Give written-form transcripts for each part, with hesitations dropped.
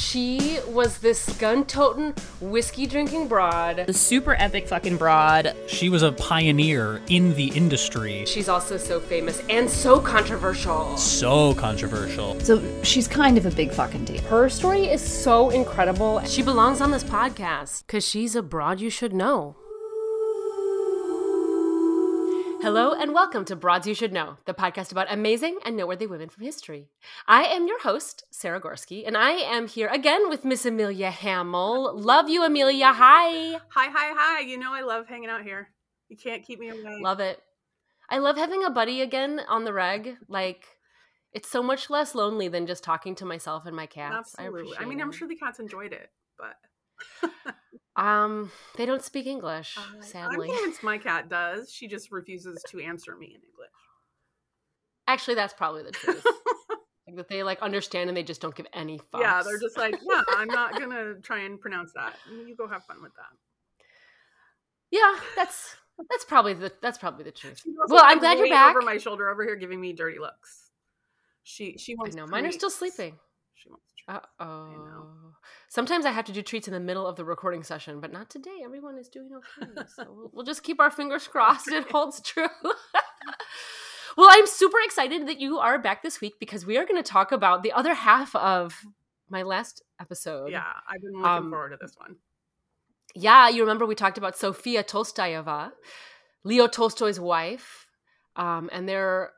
She was this gun-toting, whiskey-drinking broad. The super epic fucking broad. She was a pioneer in the industry. She's also so famous and so controversial. So controversial. So she's kind of a big fucking deal. Her story is so incredible. She belongs on this podcast because she's a broad you should know. Hello and welcome to Broads You Should Know, the podcast about amazing and noteworthy women from history. I am your host, Sarah Gorski, and I am here again with Miss Amelia Hamill. Love you, Amelia. Hi. Hi. You know I love hanging out here. You can't keep me away. Love it. I love having a buddy again on the reg. Like, it's so much less lonely than just talking to myself and my cats. Absolutely. I mean, I'm sure the cats enjoyed it, but... They don't speak English, sadly. I'm convinced my cat does. She just refuses to answer me in English. Actually, that's probably the truth. Like that they understand and they just don't give any fucks. Yeah, they're just like, yeah, I'm not gonna try and pronounce that. You go have fun with that. Yeah, that's probably the truth. Well, I'm glad you're back. Over my shoulder over here, giving me dirty looks. She wants. I know mine are still sleeping. She wants treats. Uh-oh. Sometimes I have to do treats in the middle of the recording session, but not today. Everyone is doing okay. So we'll just keep our fingers crossed it holds true. Well, I'm super excited that you are back this week because we are going to talk about the other half of my last episode. Yeah, I've been looking forward to this one. Yeah, you remember we talked about Sofia Tolstoyeva, Leo Tolstoy's wife, and their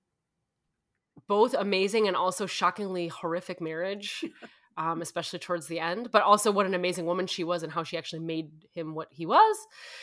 both amazing and also shockingly horrific marriage. Especially towards the end, but also what an amazing woman she was and how she actually made him what he was.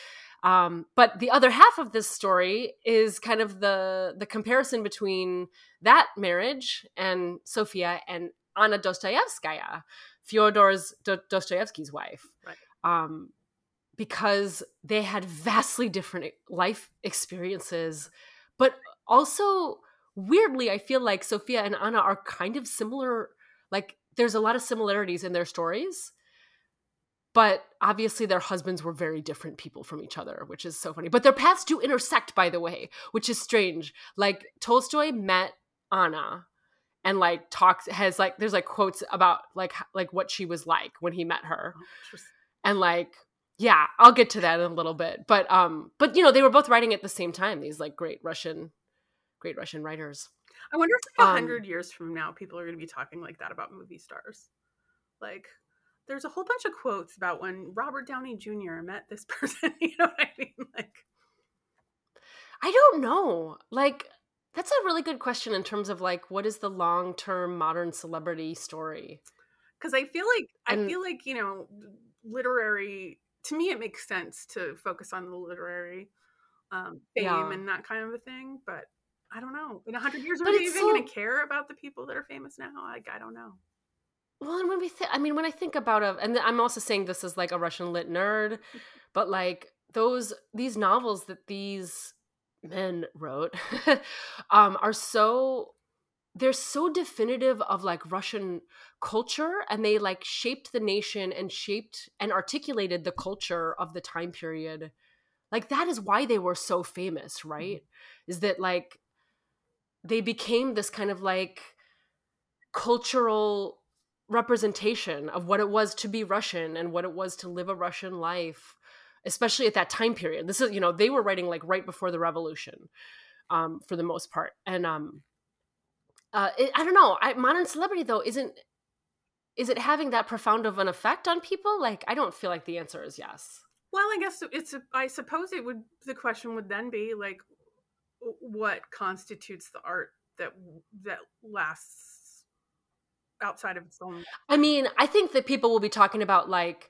But the other half of this story is kind of the comparison between that marriage and Sofia and Anna Dostoevskaya, Fyodor Dostoevsky's wife. Right. Because they had vastly different life experiences, but also weirdly, I feel like Sofia and Anna are kind of similar. Like, there's a lot of similarities in their stories, but obviously their husbands were very different people from each other, which is so funny. But their paths do intersect, by the way, which is strange. Like, Tolstoy met Anna and there's quotes about like what she was like when he met her. And yeah, I'll get to that in a little bit. But they were both writing at the same time, these great Russian writers. I wonder if 100 years from now, people are going to be talking like that about movie stars. Like, there's a whole bunch of quotes about when Robert Downey Jr. met this person. You know what I mean? I don't know. That's a really good question in terms of what is the long-term modern celebrity story? Because I feel like, literary, to me, it makes sense to focus on the literary fame and that kind of a thing. But I don't know. In 100 years, are we even going to care about the people that are famous now? I don't know. Well, and when I think about and I'm also saying this as a Russian lit nerd, but these novels that these men wrote they're so definitive of Russian culture, and they shaped the nation and shaped and articulated the culture of the time period. That is why they were so famous, right? Mm-hmm. Is that they became this kind of cultural representation of what it was to be Russian and what it was to live a Russian life, especially at that time period. This is, they were writing right before the revolution, for the most part. And I don't know. Modern celebrity though is it having that profound of an effect on people? I don't feel like the answer is yes. Well, I guess I suppose the question would then be what constitutes the art that lasts outside of its own. I mean, I think that people will be talking about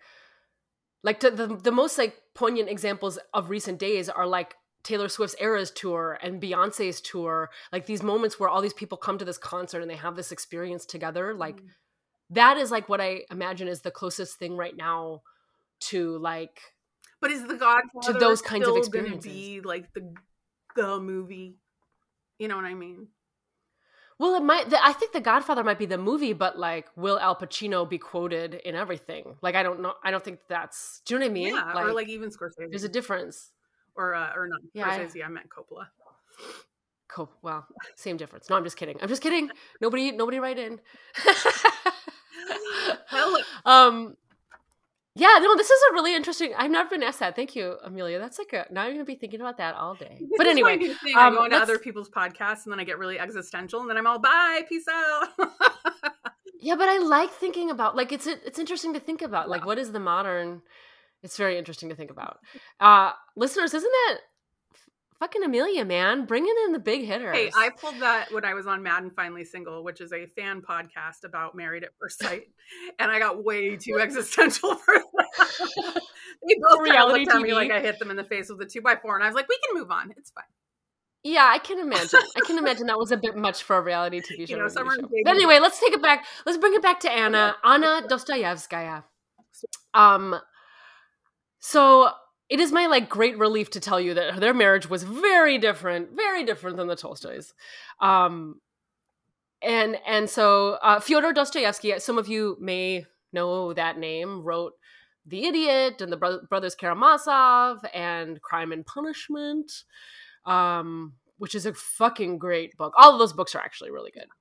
the most poignant examples of recent days are Taylor Swift's Eras tour and Beyonce's tour, these moments where all these people come to this concert and they have this experience together. That is what I imagine is the closest thing right now to But is The Godfather to those kinds of experiences be the movie? You know what I mean? Well, it might. I think The Godfather might be the movie, but will Al Pacino be quoted in everything? I don't know. I don't think do you know what I mean? Yeah, or even Scorsese. There's a difference. Or not Scorsese. I meant Coppola. Well, same difference. No, I'm just kidding. Nobody write in. Hello, Yeah, no, this is a really interesting. I've never been asked that. Thank you, Amelia. That's like now you're gonna be thinking about that all day. This But is anyway, my new thing. I go into other people's podcasts and then I get really existential and then I'm all bye, peace out. Yeah, but I like thinking about like it's interesting to think about like what is the modern. It's very interesting to think about. Listeners, isn't that fucking Amelia, man? Bringing in the big hitters. Hey, I pulled that when I was on Mad and Finally Single, which is a fan podcast about Married at First Sight, and I got way too existential for that. They both reality looked at TV. me like I hit them in the face with a 2x4, and I was like, "We can move on. It's fine." Yeah, I can imagine. That was a bit much for a reality TV show. Summer and But anyway, let's take it back. Let's bring it back to Anna Dostoyevskaya. So it is my like great relief to tell you that their marriage was very different than the Tolstoys. And so Fyodor Dostoevsky, some of you may know that name, wrote The Idiot and the Brothers Karamazov and Crime and Punishment, which is a fucking great book. All of those books are actually really good.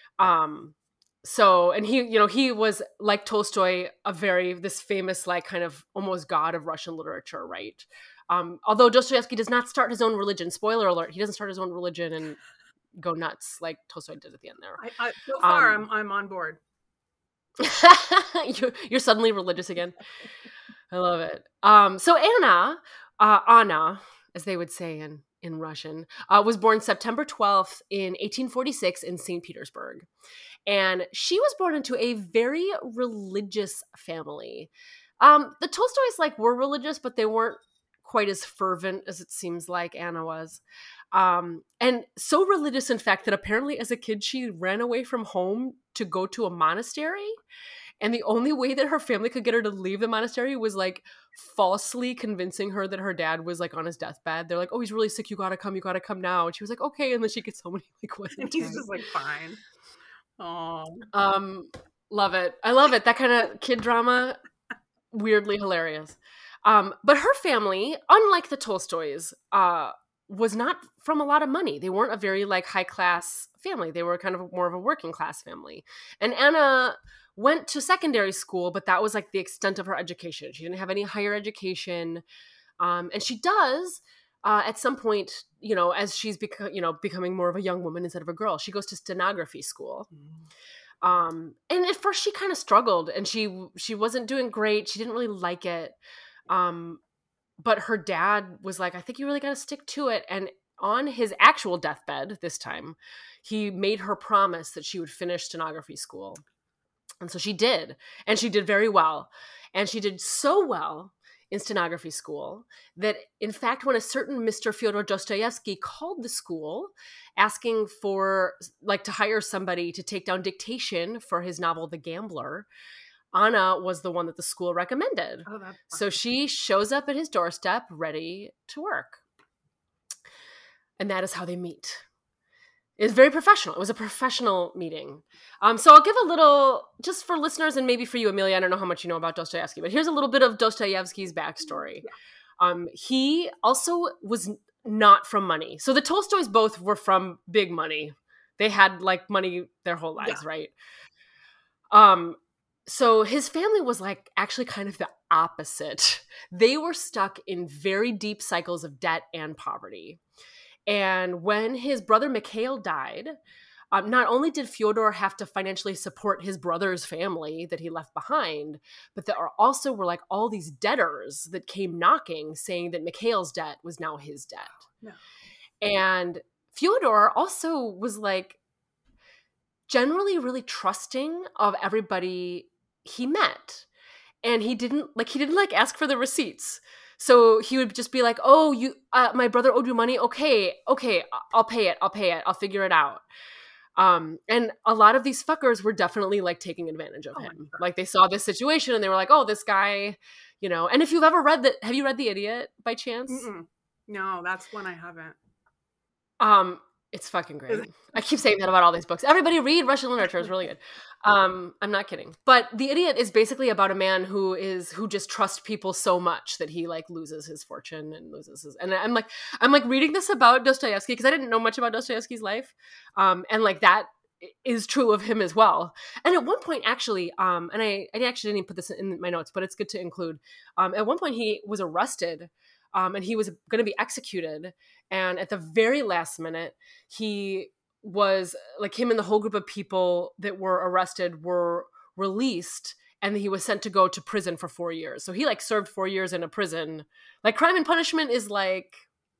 So, and he was like Tolstoy, this famous, like kind of almost god of Russian literature, right? Although Dostoevsky does not start his own religion, spoiler alert, he doesn't start his own religion and go nuts like Tolstoy did at the end there. So far, I'm on board. You're suddenly religious again. I love it. So Anna, as they would say in Russian, was born September 12th in 1846 in St. Petersburg. And she was born into a very religious family. The Tolstoys were religious, but they weren't quite as fervent as it seems like Anna was. And so religious, in fact, that apparently as a kid, she ran away from home to go to a monastery. And the only way that her family could get her to leave the monastery was falsely convincing her that her dad was on his deathbed. They're like, "Oh, he's really sick. You gotta come now." And she was like, "Okay." And then she gets home and he's just fine. Oh, love it. I love it. That kind of kid drama, weirdly hilarious. But her family, unlike the Tolstoys, was not from a lot of money. They weren't a very high class family. They were kind of more of a working class family. And Anna went to secondary school, but that was the extent of her education. She didn't have any higher education. And she does, at some point, as she's becoming more of a young woman instead of a girl, she goes to stenography school. And at first she kind of struggled and she wasn't doing great. She didn't really like it. But her dad was like, "I think you really got to stick to it." And on his actual deathbed this time, he made her promise that she would finish stenography school. And so she did. And she did very well. And she did so well in stenography school that, in fact, when a certain Mr. Fyodor Dostoevsky called the school asking for to hire somebody to take down dictation for his novel The Gambler, Anna was the one that the school recommended. Oh, that's fun. So she shows up at his doorstep ready to work. And that is how they meet. It's very professional. It was a professional meeting. So I'll give a little, just for listeners and maybe for you, Amelia, I don't know how much you know about Dostoevsky, but here's a little bit of Dostoevsky's backstory. Yeah. He also was not from money. So the Tolstoys both were from big money. They had money their whole lives, right? So his family was actually kind of the opposite. They were stuck in very deep cycles of debt and poverty. And when his brother Mikhail died, not only did Fyodor have to financially support his brother's family that he left behind, but there also were all these debtors that came knocking saying that Mikhail's debt was now his debt. No. And Fyodor also was generally really trusting of everybody he met. And he didn't ask for the receipts. So he would just be like, "Oh, my brother owed you money? Okay, I'll pay it. I'll figure it out." And a lot of these fuckers were definitely taking advantage of him. They saw this situation and they were like, "Oh, this guy, And if you've ever read have you read The Idiot by chance? Mm-mm. No, that's one I haven't. It's fucking great. I keep saying that about all these books. Everybody read Russian literature. It's really good. I'm not kidding. But The Idiot is basically about a man who just trusts people so much that he loses his fortune and loses his. And I'm reading this about Dostoevsky because I didn't know much about Dostoevsky's life. And that is true of him as well. And at one point, actually, and I actually didn't put this in my notes, but it's good to include. At one point, he was arrested, and he was going to be executed. And at the very last minute, he was like, him and the whole group of people that were arrested were released, and he was sent to go to prison for 4 years. So he like served 4 years in a prison. Like, Crime and Punishment is like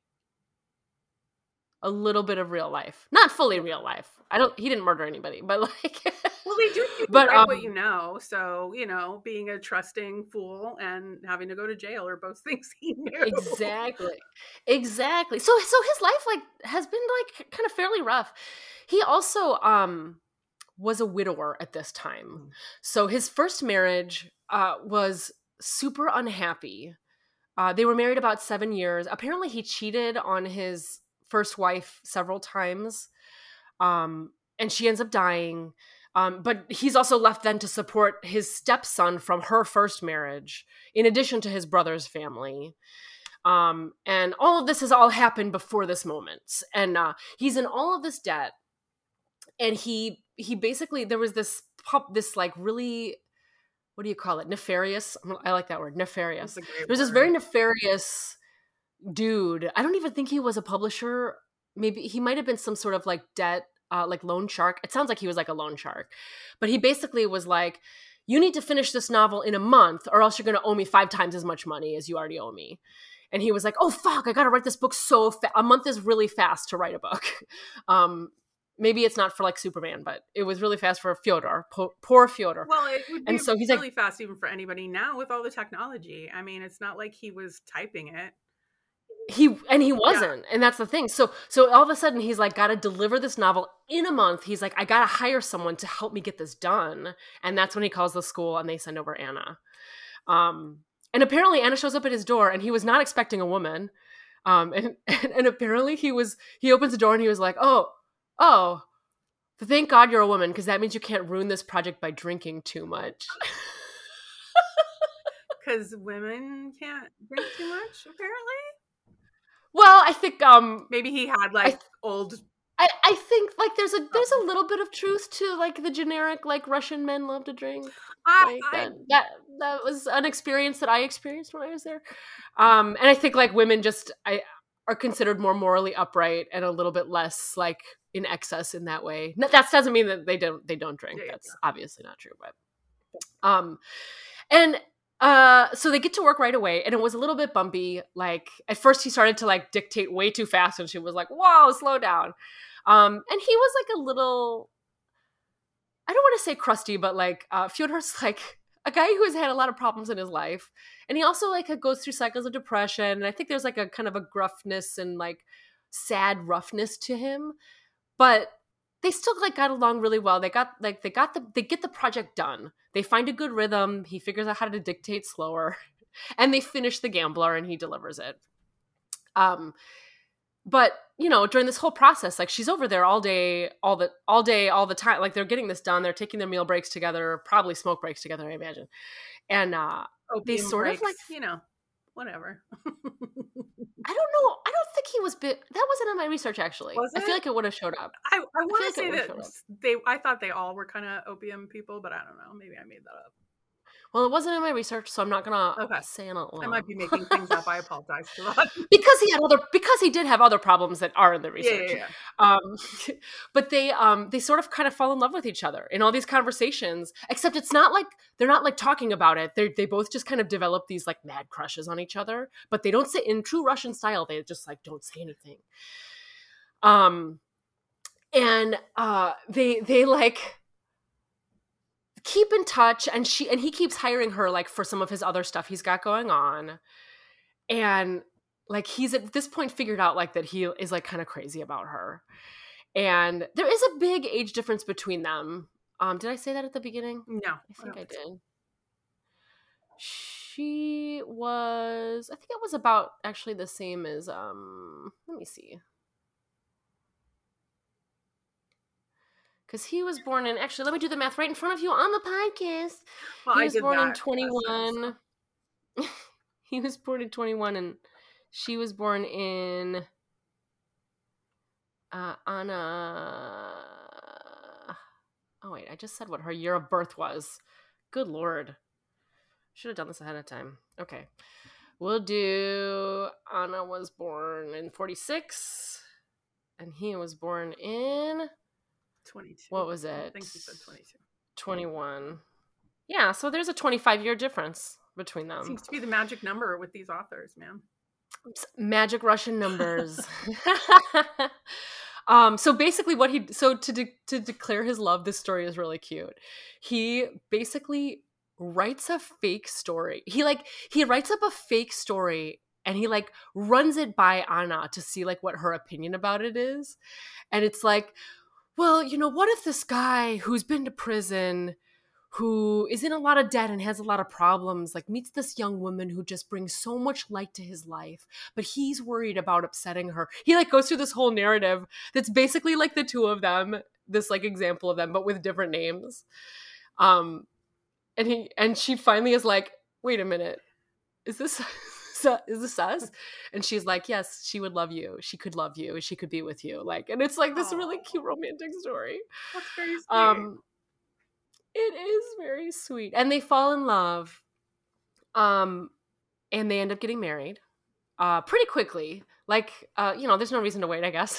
a little bit of real life, not fully real life. He didn't murder anybody, but like, well, they do but what you know. So, you know, being a trusting fool and having to go to jail are both things he knew. Exactly. So his life like has been like kind of fairly rough. He also was a widower at this time. So his first marriage was super unhappy. They were married about 7 years. Apparently he cheated on his first wife several times. And she ends up dying. But he's also left then to support his stepson from her first marriage, in addition to his brother's family. And all of this has all happened before this moment. And he's in all of this debt. And he basically, there was this like really, what do you call it? Nefarious. I like that word, nefarious. There's this very nefarious dude. I don't even think he was a publisher. Maybe he might have been some sort of like debt, like loan shark. It sounds like he was like a loan shark. But he basically was like, you need to finish this novel in a month or else you're going to owe me 5 times as much money as you already owe me. And he was like, oh, fuck, I got to write this book so fast. A month is really fast to write a book. Maybe it's not for like Superman, but it was really fast for Fyodor. Poor Fyodor. Well, it would be and so he's really like, fast even for anybody now with all the technology. I mean, it's not like he was typing it. He wasn't. Yeah. And that's the thing. So all of a sudden he's like, got to deliver this novel in a month. He's like, I got to hire someone to help me get this done. And that's when he calls the school and they send over Anna. And apparently Anna shows up at his door and he was not expecting a woman. And apparently he opens the door and he was like, oh, thank God you're a woman, because that means you can't ruin this project by drinking too much. Because women can't drink too much, apparently. Well, I think maybe he had like old. I think like there's a little bit of truth to like the generic like Russian men love to drink. That was an experience that I experienced when I was there. And I think like women just are considered more morally upright and a little bit less like in excess in that way. That doesn't mean that they don't drink. That's obviously not true, but and so they get to work right away, and it was a little bit bumpy. Like at first he started to like dictate way too fast and she was like, whoa, slow down. And he was like a little, I don't want to say crusty, but like Fyodor's like a guy who has had a lot of problems in his life. And he also like goes through cycles of depression. And I think there's like a kind of a gruffness and like sad roughness to him, but they still like got along really well. They get the project done. They find a good rhythm. He figures out how to dictate slower, and they finish The Gambler, and he delivers it. But you know, during this whole process, like she's over there all day, all the time. Like they're getting this done. They're taking their meal breaks together, probably smoke breaks together, I imagine. And they sort of like, you know, whatever. I don't know. I don't think he was that wasn't in my research, actually. I feel like it would have showed up. I want to say that I thought they all were kind of opium people, but I don't know. Maybe I made that up. Well, it wasn't in my research, so I'm not gonna say it out loud. I might be making things up. I apologize for that. Because he did have other problems that are in the research. Yeah. But they sort of kind of fall in love with each other in all these conversations. Except it's not like they're not like talking about it. They both just kind of develop these like mad crushes on each other. But they don't say in true Russian style. They just like don't say anything. And they like keep in touch, and he keeps hiring her like for some of his other stuff he's got going on. And like he's at this point figured out like that he is like kind of crazy about her. And there is a big age difference between them. Did I say that at the beginning? No. I think I did. She was, I think it was about actually the same as let me see. Because he was born in, actually, let me do the math right in front of you on the podcast. Well, he was born in 21. He was born in 21, and she was born in Anna. Oh wait, I just said what her year of birth was. Good Lord. Should have done this ahead of time. Okay. We'll do Anna was born in 46 and he was born in 22. What was it? I think you said 22. 21. Yeah, so there's a 25-year difference between them. Seems to be the magic number with these authors, man. Magic Russian numbers. So basically to declare his love, this story is really cute. He basically writes a fake story. He writes up a fake story and he like runs it by Anna to see like what her opinion about it is. And it's like, well, you know, what if this guy who's been to prison, who is in a lot of debt and has a lot of problems, like meets this young woman who just brings so much light to his life, but he's worried about upsetting her. He like goes through this whole narrative that's basically like the two of them, this like example of them, but with different names. And she finally is like, wait a minute, is this us? And she's like, yes, she would love you. She could love you. She could be with you. Like, and it's like this really cute romantic story. That's very sweet. It is very sweet. And they fall in love. And they end up getting married pretty quickly. Like, there's no reason to wait, I guess.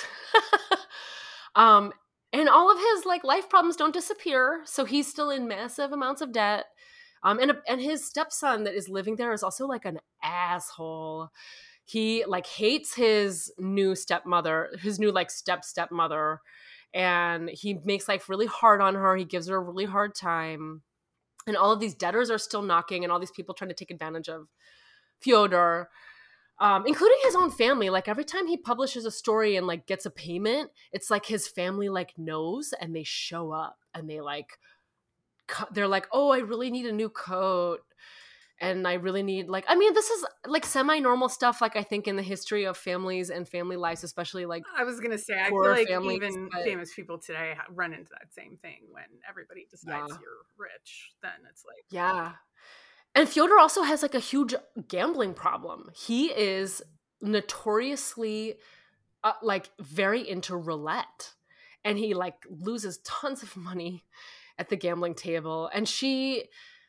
And all of his like life problems don't disappear. So he's still in massive amounts of debt. And his stepson that is living there is also like an asshole. He like hates his new stepmother, his new like stepmother. And he makes life really hard on her. He gives her a really hard time. And all of these debtors are still knocking and all these people trying to take advantage of Fyodor, including his own family. Like every time he publishes a story and like gets a payment, it's like his family like knows and they show up and they like, they're like, oh, I really need a new coat. And I really need like, I mean, this is like semi-normal stuff. Like I think in the history of families and family lives, especially like I was going to say, I feel like even famous people today run into that same thing when everybody decides you're rich, then it's like. Yeah. And Fyodor also has like a huge gambling problem. He is notoriously like very into roulette and he like loses tons of money at the gambling table. And she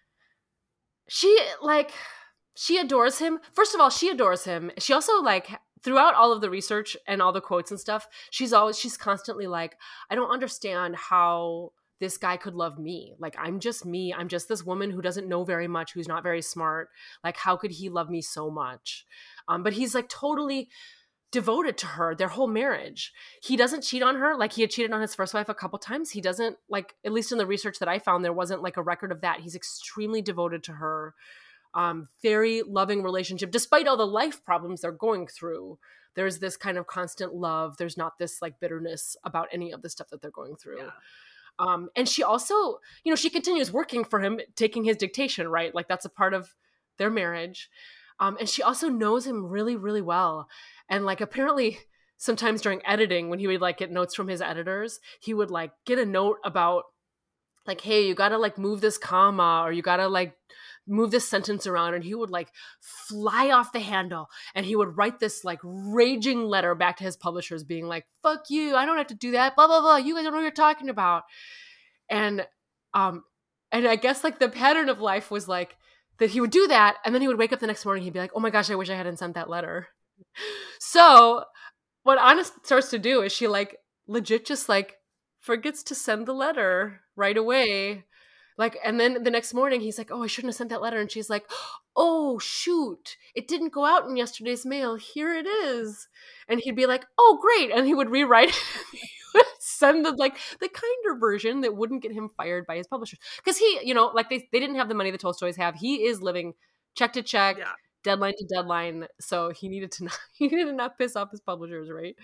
adores him. First of all, she adores him. She also like throughout all of the research and all the quotes and stuff, she's constantly like, I don't understand how this guy could love me. Like, I'm just me. I'm just this woman who doesn't know very much, who's not very smart. Like, how could he love me so much? But he's like totally devoted to her, their whole marriage. He doesn't cheat on her. Like he had cheated on his first wife a couple times. He doesn't, like, at least in the research that I found, there wasn't like a record of that. He's extremely devoted to her. Very loving relationship, despite all the life problems they're going through. There's this kind of constant love. There's not this like bitterness about any of the stuff that they're going through. Yeah. And she also, she continues working for him, taking his dictation, right? Like that's a part of their marriage. And she also knows him really, really well. And like apparently sometimes during editing, when he would like get notes from his editors, he would like get a note about like, hey, you gotta like move this comma or you gotta like move this sentence around, and he would like fly off the handle and he would write this like raging letter back to his publishers being like, fuck you, I don't have to do that, blah, blah, blah, you guys don't know what you're talking about. And I guess like the pattern of life was like that he would do that and then he would wake up the next morning, he'd be like, oh my gosh, I wish I hadn't sent that letter. So what Anna starts to do is she like legit just like forgets to send the letter right away. Like, and then the next morning he's like, oh, I shouldn't have sent that letter. And she's like, oh, shoot, it didn't go out in yesterday's mail. Here it is. And he'd be like, oh, great. And he would rewrite it. He would send the kinder version that wouldn't get him fired by his publishers. Because he, like they didn't have the money the Tolstoys have. He is living check to check, deadline to deadline. So he needed to not piss off his publishers, right?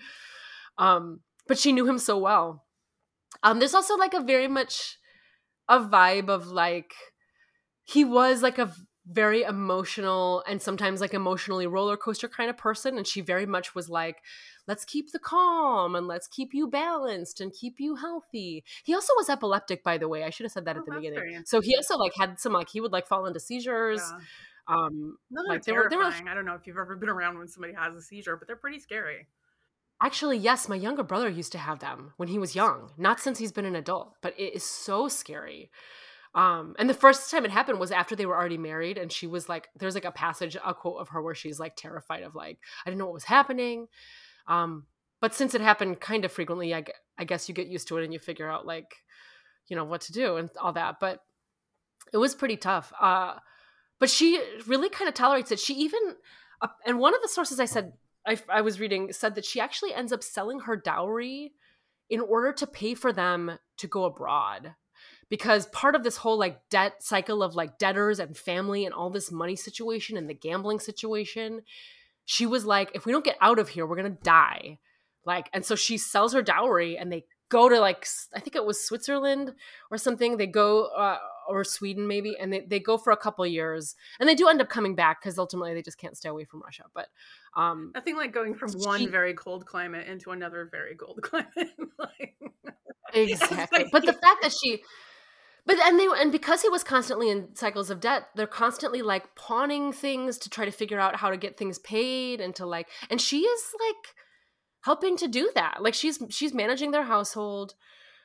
But she knew him so well. There's also like a very much a vibe of like, he was like a very emotional and sometimes like emotionally roller coaster kind of person. And she very much was like, let's keep the calm and let's keep you balanced and keep you healthy. He also was epileptic, by the way. I should have said that at the beginning. So he also like had some, like, he would like fall into seizures. Yeah. Like terrifying. I don't know if you've ever been around when somebody has a seizure, but they're pretty scary. Actually, yes, my younger brother used to have them when he was young. Not since he's been an adult, but it is so scary. And the first time it happened was after they were already married, and she was like, there's like a quote of her where she's like terrified of like, I didn't know what was happening. But since it happened kind of frequently, I guess you get used to it and you figure out like, what to do and all that. But it was pretty tough. But she really kind of tolerates it. She even, and one of the sources I was reading said that she actually ends up selling her dowry in order to pay for them to go abroad. Because part of this whole like debt cycle of like debtors and family and all this money situation and the gambling situation, she was like, if we don't get out of here, we're going to die. Like, and so she sells her dowry and they go to like, I think it was Switzerland or something. They go, or Sweden maybe, and they go for a couple years, and they do end up coming back because ultimately they just can't stay away from Russia. But nothing like going from one very cold climate into another very cold climate. Like, exactly. But the fact that and because he was constantly in cycles of debt, they're constantly like pawning things to try to figure out how to get things paid and to like, and she is like helping to do that. Like she's managing their household.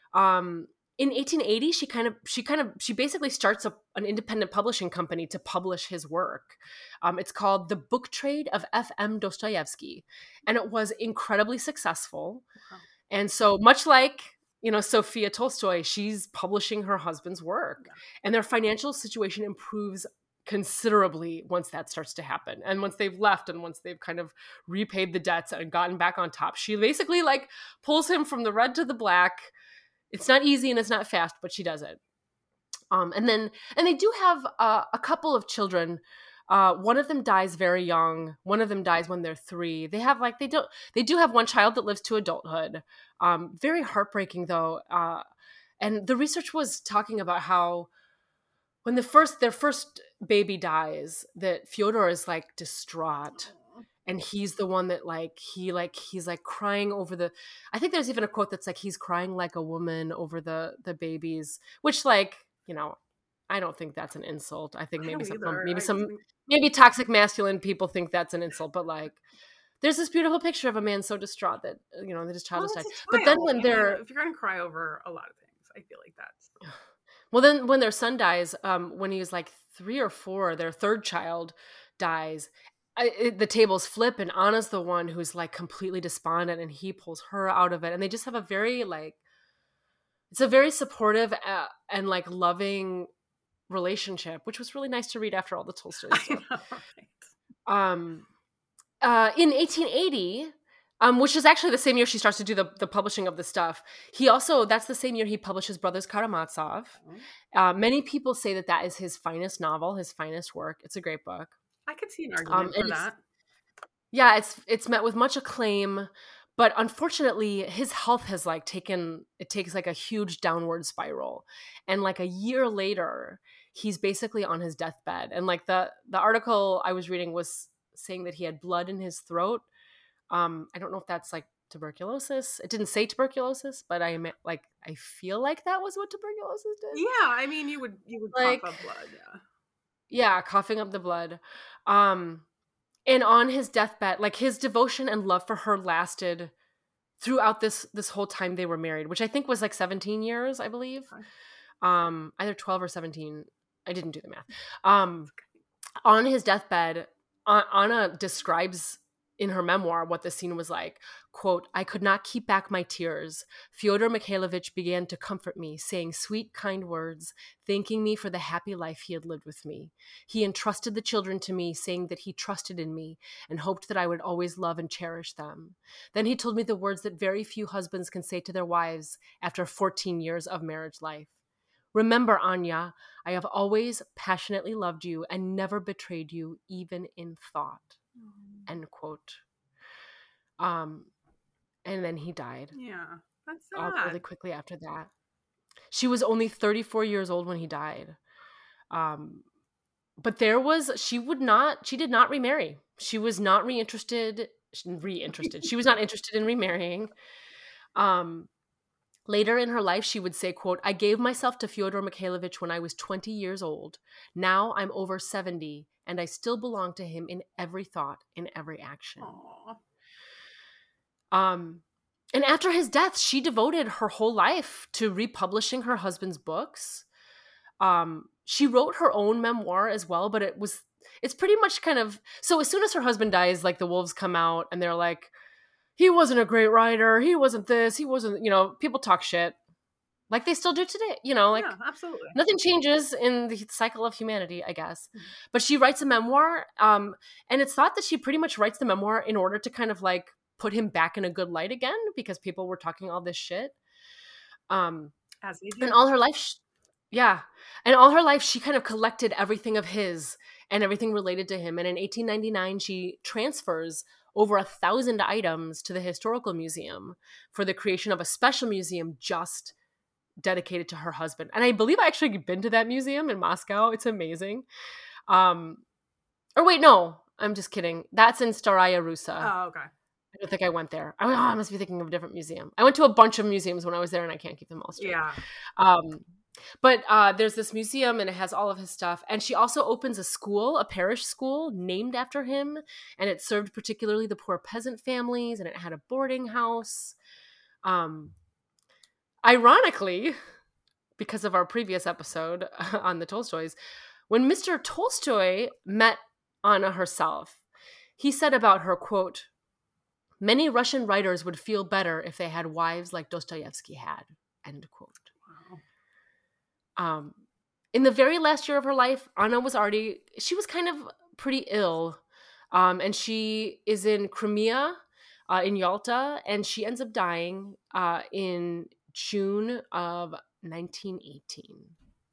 In 1880, she basically starts an independent publishing company to publish his work. It's called The Book Trade of F.M. Dostoevsky, and it was incredibly successful. Wow. And so much like, Sophia Tolstoy, she's publishing her husband's work, and their financial situation improves considerably once that starts to happen. And once they've left and once they've kind of repaid the debts and gotten back on top, she basically like pulls him from the red to the black. It's not easy and it's not fast, but she does it. And they do have a couple of children. One of them dies very young. One of them dies when they're 3. They do have one child that lives to adulthood. Very heartbreaking though. And the research was talking about how when their first baby dies, that Fyodor is like distraught. And he's the one that he's like crying over I think there's even a quote that's like, he's crying like a woman over the babies, which like, I don't think that's an insult. I think maybe toxic masculine people think that's an insult, but like, there's this beautiful picture of a man so distraught that, that his child has died. But then when if you're going to cry over a lot of things, I feel like that's. Well, then when their son dies, when he was like 3 or 4, their third child dies. The tables flip, and Anna's the one who's like completely despondent, and he pulls her out of it, and they just have a very like, it's a very supportive and like loving relationship, which was really nice to read after all the Tolstoy stuff. I know, right? In 1880, which is actually the same year she starts to do the publishing of the stuff, that's the same year he publishes Brothers Karamazov. Many people say that is his finest novel, his finest work. It's a great book. I could see an argument for that. Yeah, it's met with much acclaim, but unfortunately his health has like takes like a huge downward spiral. And like a year later, he's basically on his deathbed. And like the article I was reading was saying that he had blood in his throat. I don't know if that's like tuberculosis. It didn't say tuberculosis, but I feel like that was what tuberculosis did. Yeah, I mean you would like, cough up blood, yeah. Yeah, coughing up the blood. And on his deathbed, like his devotion and love for her lasted throughout this whole time they were married, which I think was like 17 years, I believe. Either 12 or 17. I didn't do the math. On his deathbed, Anna describes in her memoir what the scene was like. Quote, "I could not keep back my tears. Fyodor Mikhailovich began to comfort me, saying sweet, kind words, thanking me for the happy life he had lived with me. He entrusted the children to me, saying that he trusted in me and hoped that I would always love and cherish them. Then he told me the words that very few husbands can say to their wives after 14 years of marriage life. Remember, Anya, I have always passionately loved you and never betrayed you, even in thought." End quote. And then he died. Yeah, that's sad. Really quickly after that. She was only 34 years old when he died. But she did not remarry. She was not reinterested. She was not interested in remarrying. Later in her life, she would say, quote, "I gave myself to Fyodor Mikhailovich when I was 20 years old. Now I'm over 70, and I still belong to him in every thought, in every action." Aww. And after his death, she devoted her whole life to republishing her husband's books. She wrote her own memoir as well, but it's pretty much kind of, so as soon as her husband dies, like the wolves come out and they're like, he wasn't a great writer, he wasn't this, he wasn't, people talk shit like they still do today, like yeah, absolutely. Nothing changes in the cycle of humanity, I guess. Mm-hmm. But she writes a memoir, and it's thought that she pretty much writes the memoir in order to kind of like put him back in a good light again, because people were talking all this shit. As they do. And all her life, and all her life she kind of collected everything of his and everything related to him. And in 1899, she transfers over 1,000 items to the Historical Museum for the creation of a special museum just dedicated to her husband. And I believe I actually been to that museum in Moscow. It's amazing. Or wait, no, I'm just kidding. That's in Staraya Russa. Oh, okay. I don't think I went there. I must be thinking of a different museum. I went to a bunch of museums when I was there, and I can't keep them all straight. Yeah. But there's this museum, and it has all of his stuff. And she also opens a parish school named after him, and it served particularly the poor peasant families, and it had a boarding house. Ironically, because of our previous episode on the Tolstoys, when Mr. Tolstoy met Anna herself, he said about her, quote, "Many Russian writers would feel better if they had wives like Dostoevsky had," end quote. Wow. In the very last year of her life, Anna was kind of pretty ill. And she is in Crimea, in Yalta, and she ends up dying in June of 1918.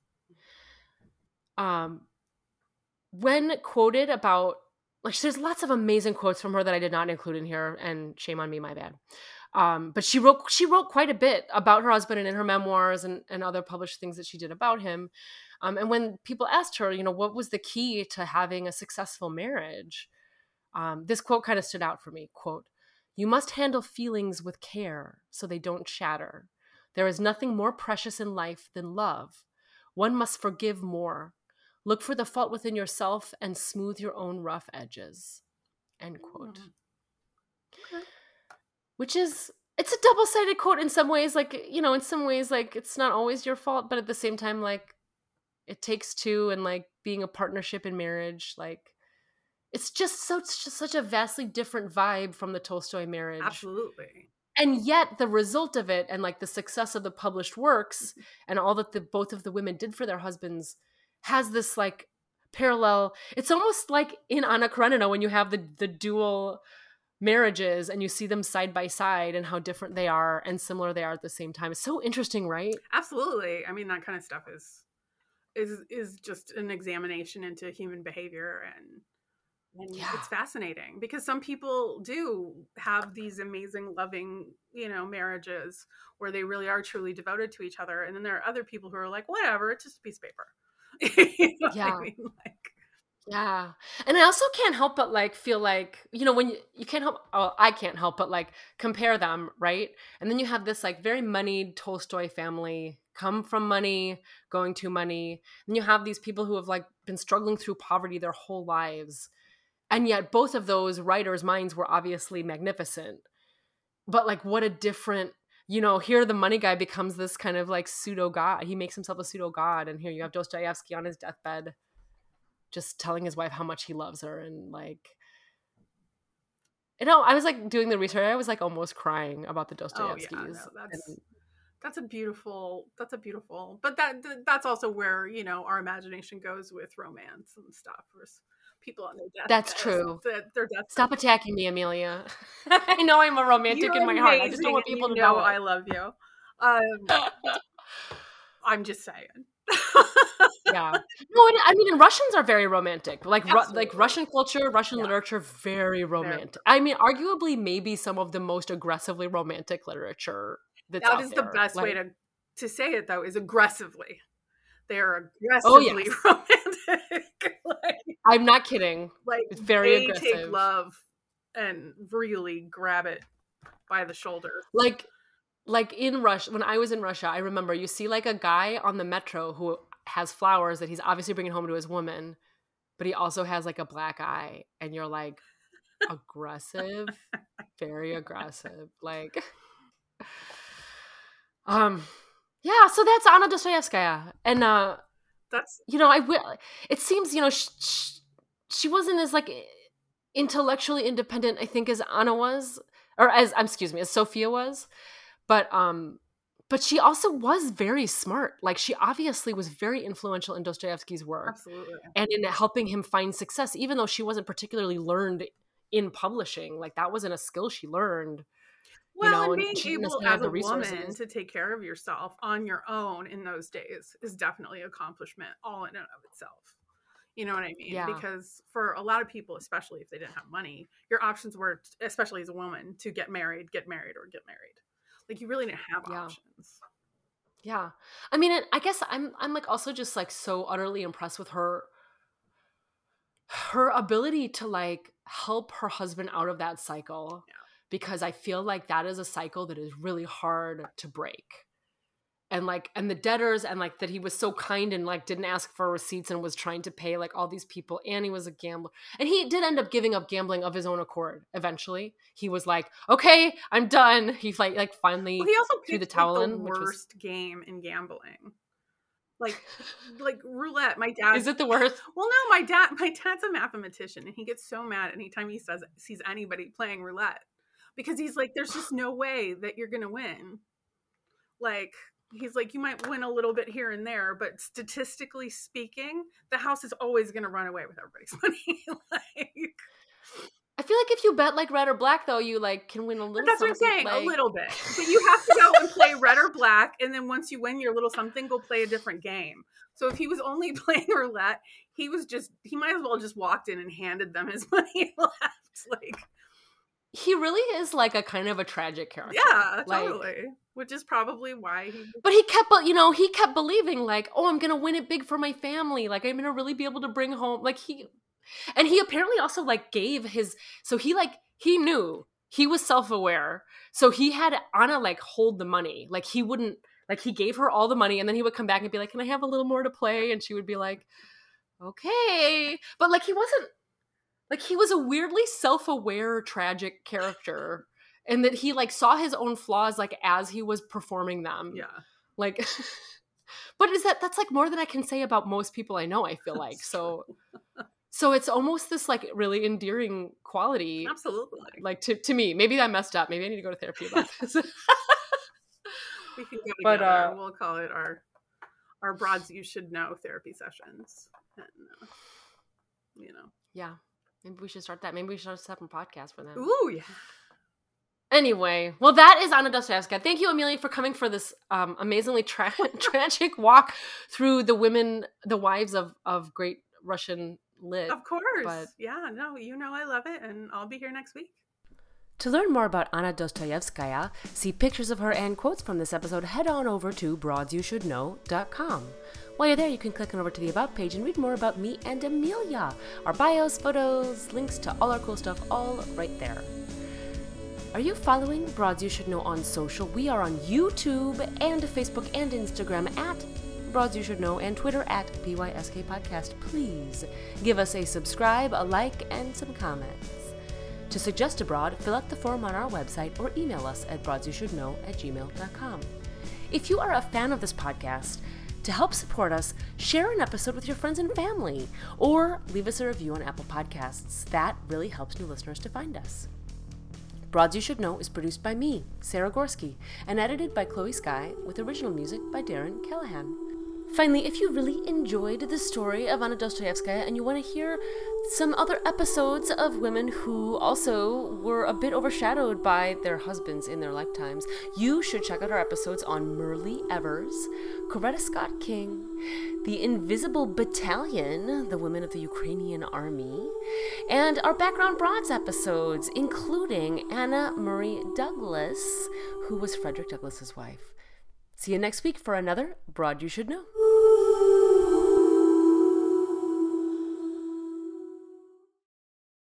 When quoted about, like, there's lots of amazing quotes from her that I did not include in here, and shame on me, my bad. But she wrote quite a bit about her husband and in her memoirs and other published things that she did about him. And when people asked her, what was the key to having a successful marriage? This quote kind of stood out for me. Quote, "You must handle feelings with care so they don't shatter. There is nothing more precious in life than love. One must forgive more. Look for the fault within yourself and smooth your own rough edges." End quote. Okay. Which is, it's a double-sided quote in some ways. Like, in some ways, like, it's not always your fault, but at the same time, like, it takes two, and like being a partnership in marriage, like, it's just such a vastly different vibe from the Tolstoy marriage. Absolutely. And yet the result of it, and like the success of the published works and all that both of the women did for their husbands, has this like parallel. It's almost like in Anna Karenina when you have the dual marriages and you see them side by side and how different they are and similar they are at the same time. It's so interesting, right? Absolutely. I mean, that kind of stuff is just an examination into human behavior, and it's fascinating because some people do have these amazing, loving, marriages where they really are truly devoted to each other. And then there are other people who are like, whatever, it's just a piece of paper. Yeah. Yeah. And I also can't help but like feel like, when you can't help, I can't help but like compare them, right? And then you have this like very moneyed Tolstoy family, come from money, going to money. And you have these people who have like been struggling through poverty their whole lives. And yet both of those writers' minds were obviously magnificent. But like what a different, here the money guy becomes this kind of like pseudo god. He makes himself a pseudo god. And here you have Dostoevsky on his deathbed just telling his wife how much he loves her. And like, I was like doing the research. I was like almost crying about the Dostoevskys. Oh, yeah, no, that's a beautiful, but that's also where, our imagination goes with romance and stuff. There's people on their deathbed. That's true. Their death. Stop attacking me, Amelia. I know I'm a romantic in my heart. I just don't want people to know I love you. I'm just saying. Yeah. No, I mean, and Russians are very romantic. Like Russian culture, Russian literature, very romantic. I mean, arguably, maybe some of the most aggressively romantic literature that's out there. That is the best way to say it, though, is aggressively. They are aggressively romantic. I'm not kidding. Like, it's very aggressive. They take love and really grab it by the shoulder. Like in Russia, when I was in Russia, I remember you see like a guy on the metro who has flowers that he's obviously bringing home to his woman, but he also has like a black eye, and you're like, aggressive? very aggressive. Like, yeah. So that's Anna Dostoevskaya, and that's it seems she wasn't as like intellectually independent, I think, as Anna was, or as Sophia was, but she also was very smart. Like, she obviously was very influential in Dostoevsky's work. Absolutely. And in helping him find success, even though she wasn't particularly learned in publishing. Like, that wasn't a skill she learned. Well, and being able as a woman to take care of yourself on your own in those days is definitely an accomplishment all in and of itself. You know what I mean? Yeah. Because for a lot of people, especially if they didn't have money, your options were, especially as a woman, to get married, or get married. Like, you really didn't have options. Yeah. I mean, I guess I'm like also just like so utterly impressed with her ability to like help her husband out of that cycle. Yeah. Because I feel like that is a cycle that is really hard to break. And the debtors, and like that he was so kind and like didn't ask for receipts and was trying to pay like all these people, and he was a gambler. And he did end up giving up gambling of his own accord eventually. He was like, okay, I'm done. He like finally he also threw the towel in. The worst game in gambling. Like roulette. My dad. Is it the worst? Well, no, my dad's a mathematician, and he gets so mad anytime he sees anybody playing roulette, because he's like, there's just no way that you're gonna win. Like, he's like, you might win a little bit here and there, but statistically speaking, the house is always going to run away with everybody's money. Like, I feel like if you bet like red or black, though, you like can win a little. That's what I'm saying, a little bit. But you have to go and play red or black, and then once you win your little something, go play a different game. So if he was only playing roulette, he might as well just walked in and handed them his money and left. Like, he really is like a kind of a tragic character. Yeah, like, totally. Which is probably why he... But he kept believing like, oh, I'm going to win it big for my family. Like, I'm going to really be able to bring home, like he apparently also like gave his, so he knew, he was self-aware. So he had Anna like hold the money. Like, he wouldn't, like, he gave her all the money, and then he would come back and be like, can I have a little more to play? And she would be like, okay. But like, he wasn't, like, he was a weirdly self-aware, tragic character, and that he like saw his own flaws like as he was performing them. Yeah. Like, but that's like more than I can say about most people I know, I feel like. So it's almost this like really endearing quality. Absolutely. Like to me, maybe I messed up. Maybe I need to go to therapy about this. We can go together. We'll call it our Broads You Should Know therapy sessions. And, Yeah. Maybe we should start that. Maybe we should start a separate podcast for that. Ooh, yeah. Anyway, well, that is Anna Dostoevskaya. Thank you, Amelia, for coming for this amazingly tragic walk through the wives of great Russian lit. Of course. Yeah, no, I love it, and I'll be here next week. To learn more about Anna Dostoevskaya, see pictures of her and quotes from this episode, head on over to broadsyoushouldknow.com. While you're there, you can click on over to the About page and read more about me and Amelia. Our bios, photos, links to all our cool stuff, all right there. Are you following Broads You Should Know on social? We are on YouTube and Facebook and Instagram at Broads You Should Know, and Twitter at BYSK Podcast. Please give us a subscribe, a like, and some comments. To suggest a broad, fill out the form on our website or email us at broadsyoushouldknow@gmail.com. If you are a fan of this podcast, to help support us, share an episode with your friends and family, or leave us a review on Apple Podcasts. That really helps new listeners to find us. Broads You Should Know is produced by me, Sarah Gorski, and edited by Chloe Skye, with original music by Darren Callahan. Finally, if you really enjoyed the story of Anna Dostoevskaya and you want to hear some other episodes of women who also were a bit overshadowed by their husbands in their lifetimes, you should check out our episodes on Myrlie Evers, Coretta Scott King, the Invisible Battalion, the women of the Ukrainian army, and our Background Broads episodes, including Anna Murray Douglas, who was Frederick Douglass's wife. See you next week for another Broad You Should Know.